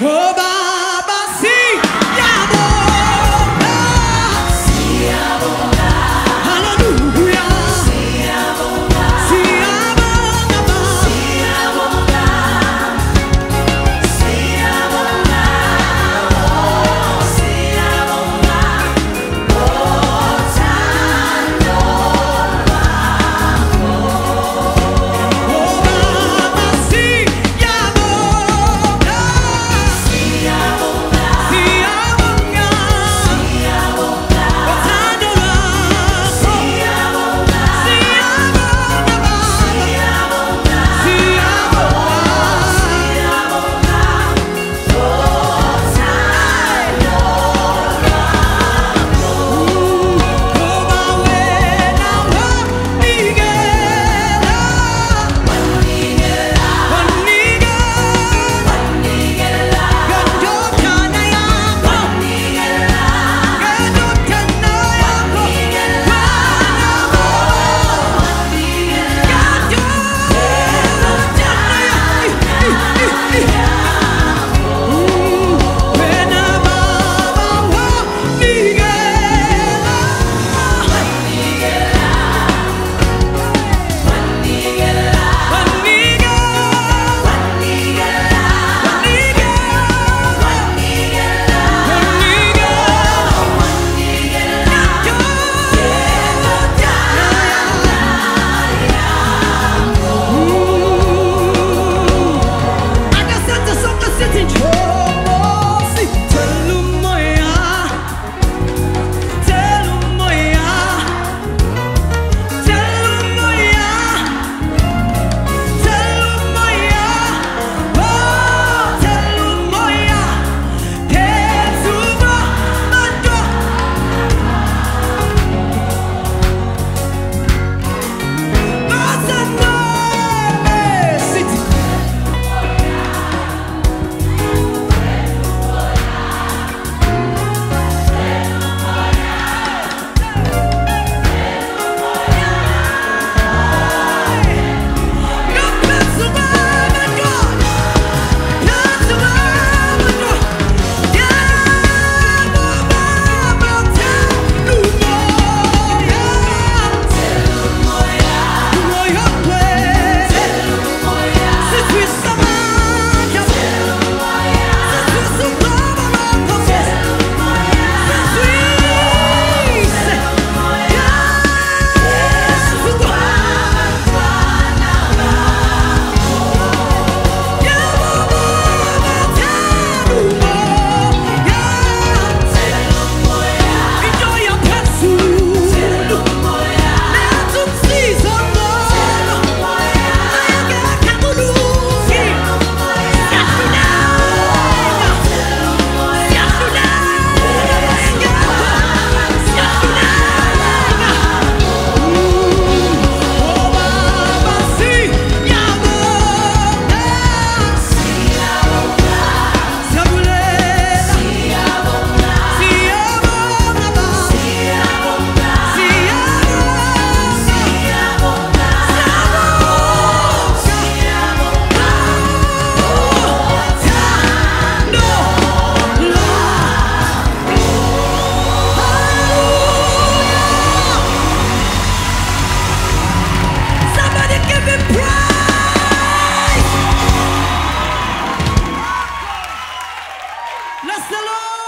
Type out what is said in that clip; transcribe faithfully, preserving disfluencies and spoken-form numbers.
Oh Baba, siamo là. Siamo là. Alleluia. Siamo là. Siamo là. Siamo là. Siamo là. Oh, siamo là. Portando l'amore. Oh Baba, siamo là. Siamo là. Siamo là. Siamo là. Portando l'amore. Siamo là. Siamo là. Siamo là. Siamo là. Portando Bless the Lord.